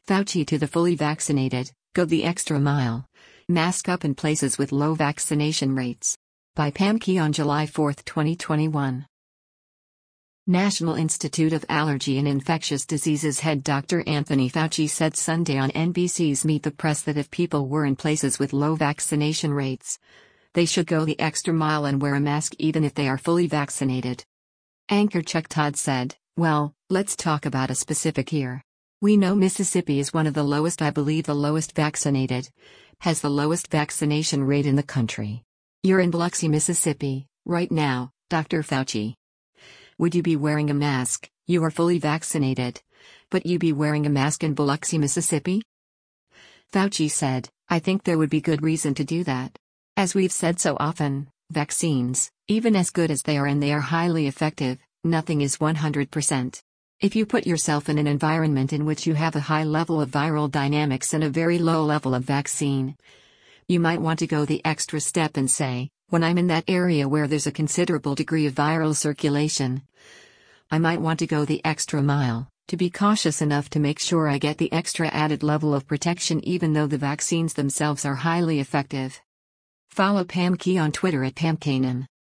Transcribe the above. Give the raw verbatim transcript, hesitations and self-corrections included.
Fauci to the fully vaccinated, go the extra mile. Mask up in places with low vaccination rates. By Pam Key on July fourth, twenty twenty-one. National Institute of Allergy and Infectious Diseases head Doctor Anthony Fauci said Sunday on N B C's Meet the Press that if people were in places with low vaccination rates, they should go the extra mile and wear a mask even if they are fully vaccinated. Anchor Chuck Todd said, "Well, let's talk about a specific here. We know Mississippi is one of the lowest, I believe the lowest vaccinated, has the lowest vaccination rate in the country. You're in Biloxi, Mississippi, right now, Doctor Fauci. Would you be wearing a mask? You are fully vaccinated. But you be wearing a mask in Biloxi, Mississippi?" Fauci said, "I think there would be good reason to do that. As we've said so often, vaccines, even as good as they are and they are highly effective, nothing is one hundred percent. If you put yourself in an environment in which you have a high level of viral dynamics and a very low level of vaccine, you might want to go the extra step and say, when I'm in that area where there's a considerable degree of viral circulation, I might want to go the extra mile, to be cautious enough to make sure I get the extra added level of protection even though the vaccines themselves are highly effective." Follow Pam Key on Twitter at Pam Kanan.